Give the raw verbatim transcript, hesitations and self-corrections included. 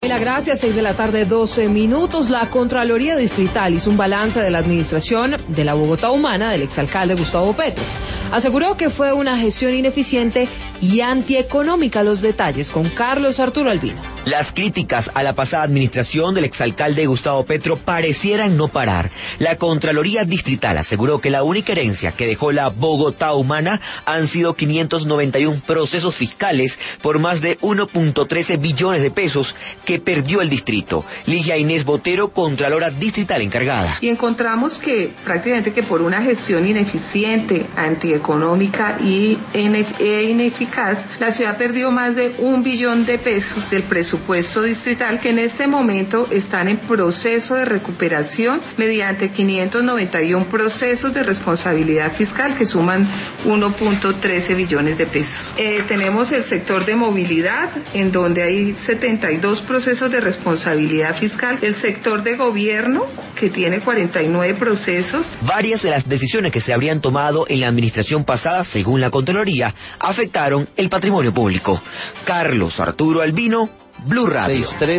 La gracia, seis de la tarde, doce minutos. La Contraloría Distrital hizo un balance de la administración de la Bogotá humana del exalcalde Gustavo Petro. Aseguró que fue una gestión ineficiente y antieconómica. Los detalles con Carlos Arturo Albino. Las críticas a la pasada administración del exalcalde Gustavo Petro parecieran no parar. La Contraloría Distrital aseguró que la única herencia que dejó la Bogotá humana han sido quinientos noventa y uno procesos fiscales por más de uno punto trece billones de pesos que perdió el distrito. Ligia Inés Botero, Contralora Distrital encargada. Y encontramos que prácticamente que por una gestión ineficiente, antieconómica y ineficaz, la ciudad perdió más de un billón de pesos del presupuesto distrital, que en este momento están en proceso de recuperación mediante quinientos noventa y uno procesos de responsabilidad fiscal que suman uno punto trece billones de pesos. Eh, tenemos el sector de movilidad, en donde hay setenta y dos procesos de responsabilidad fiscal, el sector de gobierno, que tiene cuarenta y nueve procesos. Varias de las decisiones que se habrían tomado en la administración pasada, según la Contraloría, afectaron el patrimonio público. Carlos Arturo Albino, Blue Radio.